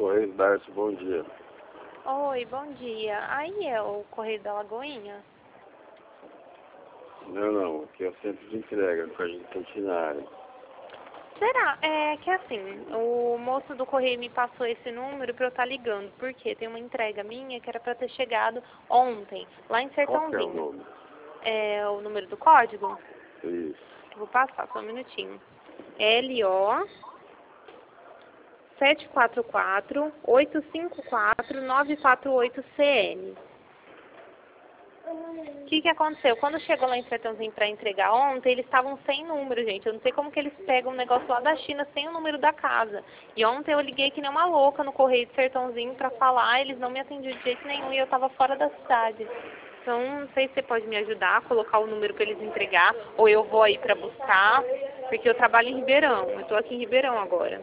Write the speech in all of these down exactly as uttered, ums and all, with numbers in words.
Correio Darcio, bom dia. Oi, bom dia. Aí é o Correio da Lagoinha? Não, não, aqui é o centro de entrega, do Jardim Centenário. Será? É que assim, o moço do Correio me passou esse número pra eu estar ligando, porque tem uma entrega minha que era pra ter chegado ontem, lá em Qual que é o Sertãozinho. nome? É o número do código? Isso. Vou passar, só um minutinho. L O sete quatro quatro, oito cinco quatro, nove quatro oito C N. O que que aconteceu? Quando chegou lá em Sertãozinho para entregar ontem, eles estavam sem número, gente. Eu não sei como que eles pegam um negócio lá da China sem o número da casa. E ontem eu liguei que nem uma louca no Correio de Sertãozinho para falar, eles não me atendiam de jeito nenhum e eu estava fora da cidade. Então, não sei se você pode me ajudar a colocar o número para eles entregar, ou eu vou aí para buscar, porque eu trabalho em Ribeirão. Eu estou aqui em Ribeirão agora.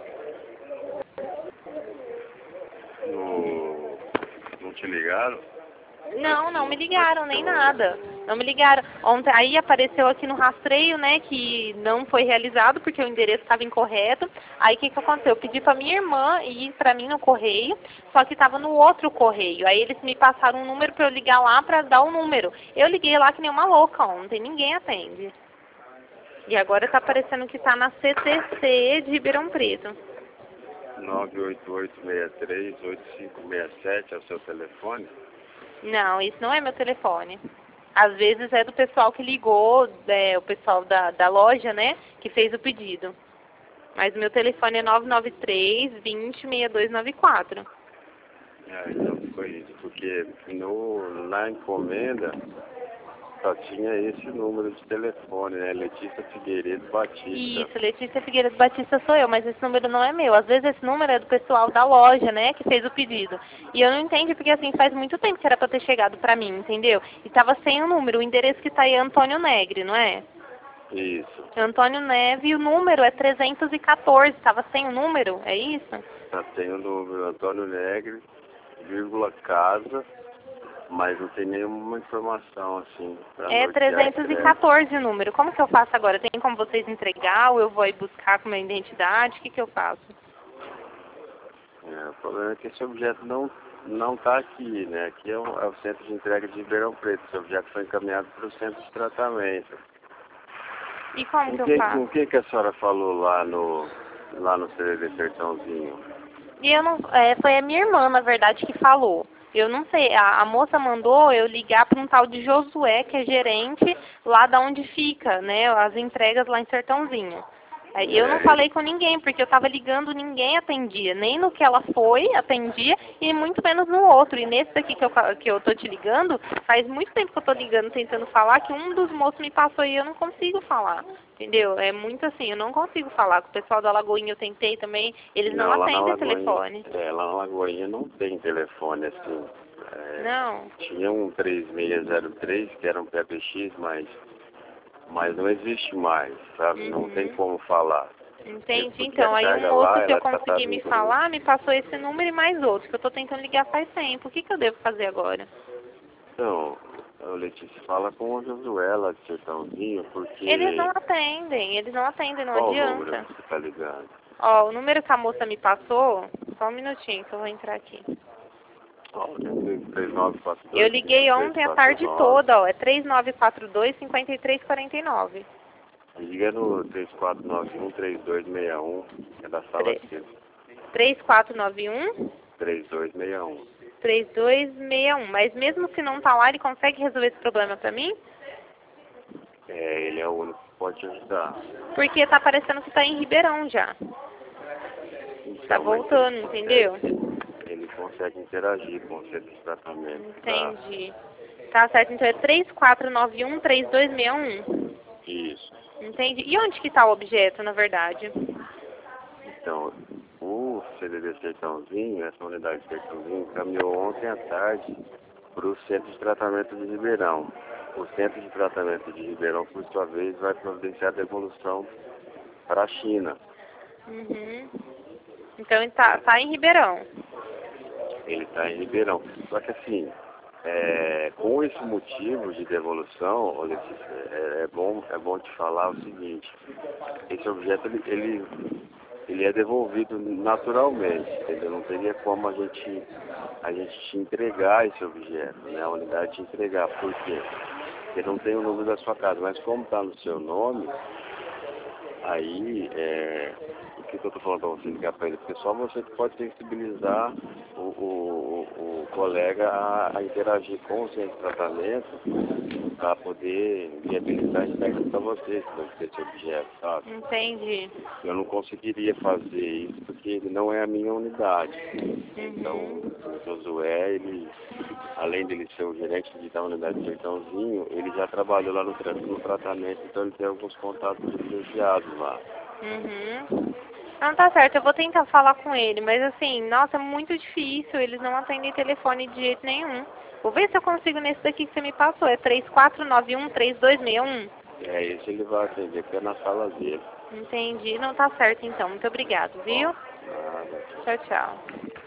No... Não te ligaram? Não, não me ligaram, nem nada. Não me ligaram. Ontem, aí apareceu aqui no rastreio, né, que não foi realizado porque o endereço estava incorreto. Aí o que que aconteceu? Eu pedi para minha irmã ir para mim no correio, só que estava no outro correio. Aí eles me passaram um número para eu ligar lá para dar o número. Eu liguei lá que nem uma louca ontem, ninguém atende. E agora está aparecendo que está na C T C de Ribeirão Preto. nove oito oito seis três, oito cinco seis sete é o seu telefone? Não, isso não é meu telefone. Às vezes é do pessoal que ligou, é, o pessoal da, da loja, né, que fez o pedido. Mas o meu telefone é nove nove três, vinte, seis dois nove quatro. É, então foi isso, porque no, na encomenda só tinha esse número de telefone, né? Letícia Figueiredo Batista. Isso, Letícia Figueiredo Batista sou eu, mas esse número não é meu. Às vezes esse número é do pessoal da loja, né, que fez o pedido. E eu não entendo porque, assim, faz muito tempo que era pra ter chegado pra mim, entendeu? E tava sem o número. O endereço que tá aí é Antônio Negri, não é? Isso. Antônio Neve, e o número é trezentos e quatorze, estava sem o número, é isso? Tá, tem o número Antônio Negri, vírgula casa, mas não tem nenhuma informação assim pra É nortear a trezentos e entrega. quatorze o número. Como que eu faço agora? Tem como vocês entregar ou eu vou aí buscar com minha identidade? O que que eu faço? É, o problema é que esse objeto não não está aqui, né? Aqui é o, é o centro de entrega de Ribeirão Preto. Esse objeto foi encaminhado para o centro de tratamento. E como Com que eu quem, faço? com quem que a senhora falou lá no lá no C D D Sertãozinho? E eu não, é, foi a minha irmã, na verdade, que falou. Eu não sei, a, a moça mandou eu ligar para um tal de Josué, que é gerente lá da onde fica, né, as entregas lá em Sertãozinho. Aí eu não É, ele, falei com ninguém, porque eu estava ligando, ninguém atendia. Nem no que ela foi, atendia, e muito menos no outro. E nesse daqui que eu, que eu tô te ligando, faz muito tempo que eu tô ligando, tentando falar, que um dos moços me passou e eu não consigo falar. Entendeu? É muito assim, eu não consigo falar. Com o pessoal da Lagoinha eu tentei também, eles não não, lá na atendem Lagoinha, telefone. é, lá na Lagoinha não tem telefone assim. É, Não. tinha um três seis zero três que era um P B X, mas mas não existe mais, sabe? Não tem Uhum. como falar. Entendi. Porque a Então, aí um carga moço, lá, se eu ela tá conseguir tratada em me grupo. falar, me passou esse número e mais outro, que eu tô tentando ligar faz tempo. O que que eu devo fazer agora? Então, o Letícia fala com o Josué lá de Sertãozinho, Eles não porque... atendem, eles não atendem, não Qual o número adianta. que você tá ligando? Ó, o número que a moça me passou, só um minutinho que eu vou entrar aqui. Ó, três nove quatro Eu dois, cinco liguei três ontem a quatro tarde nove. toda, ó, é três nove quatro dois, cinco três quatro nove. Liga no três quatro nove um, três dois seis um, é da sala C. três quatro nove um, três dois seis um. três dois seis um. Mas mesmo se não tá lá, ele consegue resolver esse problema pra mim? É, ele é o único que pode te ajudar. Porque tá parecendo que tá em Ribeirão já. Então, Tá mas voltando, ele entendeu? consegue, ele consegue interagir com o centro de tratamento, tá? Entendi. Tá certo, então é três quatro nove um, três dois seis um. Isso. Entendi. E onde que tá o objeto, na verdade? Então, o C D D Sertãozinho, essa unidade de Sertãozinho, caminhou ontem à tarde para o Centro de Tratamento de Ribeirão. O Centro de Tratamento de Ribeirão, por sua vez, vai providenciar a devolução para a China. Uhum. Então ele tá, tá em Ribeirão. Ele está em Ribeirão. Só que assim, é, com esse motivo de devolução, ô Letícia, é, é bom, é bom te falar o seguinte, esse objeto, ele, ele ele é devolvido naturalmente, entendeu? Não teria como a gente, a gente te entregar esse objeto, né? A unidade te entregar. Por quê? Porque não tem o número da sua casa, mas como está no seu nome, aí, é, o que, que eu estou falando para você ligar para ele? Porque só você pode sensibilizar o, o, o, o colega a, a interagir com o centro de tratamento para poder viabilizar a entrega para você, esse objeto, sabe? Entendi. Eu não conseguiria fazer isso porque ele não é a minha unidade. Uhum. Então, o Josué, ele, além dele ser o gerente da unidade de Sertãozinho, ele já trabalhou lá no, tra no tratamento, então ele tem alguns contatos privilegiados lá. Uhum. Não, tá certo, eu vou tentar falar com ele, mas assim, nossa, é muito difícil, eles não atendem telefone de jeito nenhum. Vou ver se eu consigo nesse daqui que você me passou, é três quatro nove um, três dois seis um? É, esse ele vai atender, que é na sala dele. Entendi, não tá certo então, muito obrigado, viu? Bom, nada. Tchau, tchau.